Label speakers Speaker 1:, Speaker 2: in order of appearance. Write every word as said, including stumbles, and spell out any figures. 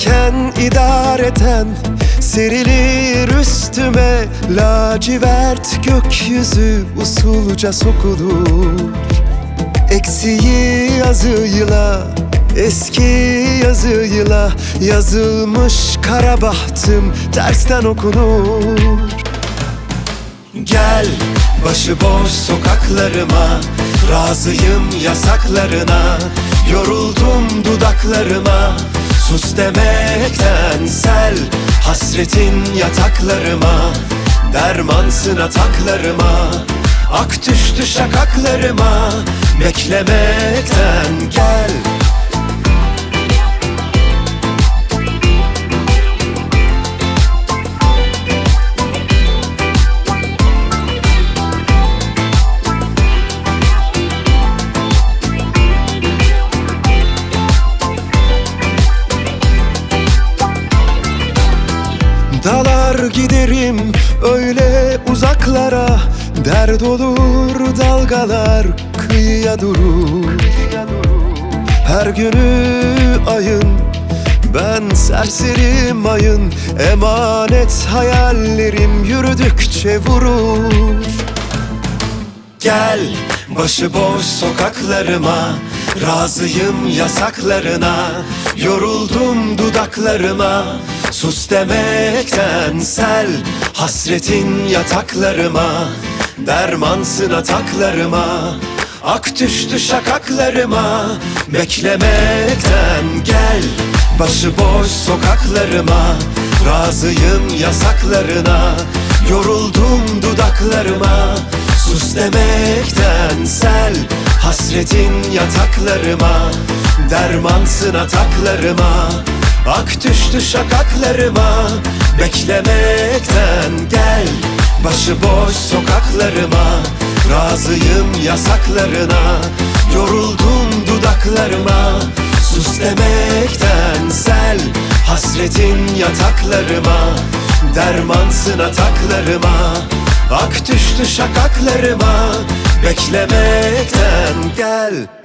Speaker 1: Giderken idareten serilir üstüme, lacivert gökyüzü usulca sokulur. Eksiği yazıyla, eski yazıyla yazılmış kara bahtım tersten okunur. Gel başıboş sokaklarıma, razıyım yasaklarına. Yoruldum dudaklarıma, sus demekten sel. Hasretin yataklarıma, dermansın ataklarıma. Ak düştü şakaklarıma, beklemekten gel. Dalar giderim öyle uzaklara, dert olur dalgalar kıyıya durur. Her günü ayın, ben serserim ayın. Emanet hayallerim yürüdükçe vurur. Gel başıboş sokaklarıma, razıyım yasaklarına. Yoruldum dudaklarıma, sus demekten sel. Hasretin yataklarıma, dermansın ataklarıma. Ak düştü şakaklarıma, beklemekten gel. Başıboş sokaklarıma, razıyım yasaklarına. Yoruldum dudaklarıma, sus demekten sel. Hasretin yataklarıma, dermansın ataklarıma. Ak düştü şakaklarıma, beklemekten gel. Başıboş sokaklarıma, razıyım yasaklarına. Yoruldum dudaklarıma, sus demekten sel. Hasretin yataklarıma, dermansın ataklarıma. Ak düştü şakaklarıma, beklemekten gel.